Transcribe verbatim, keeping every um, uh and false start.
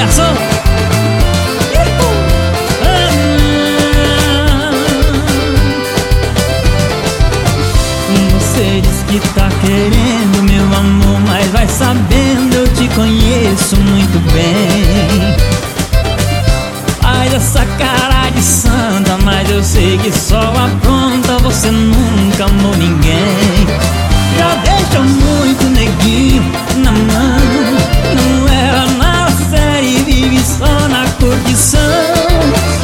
Jackson. Você diz que tá querendo meu amor, mas vai sabendo, eu te conheço muito bem. Faz essa cara de santa, mas eu sei que só apronta, você nunca amou ninguém. Já deixa muito neguinho na mão, não era nada sério, vive só na curtição.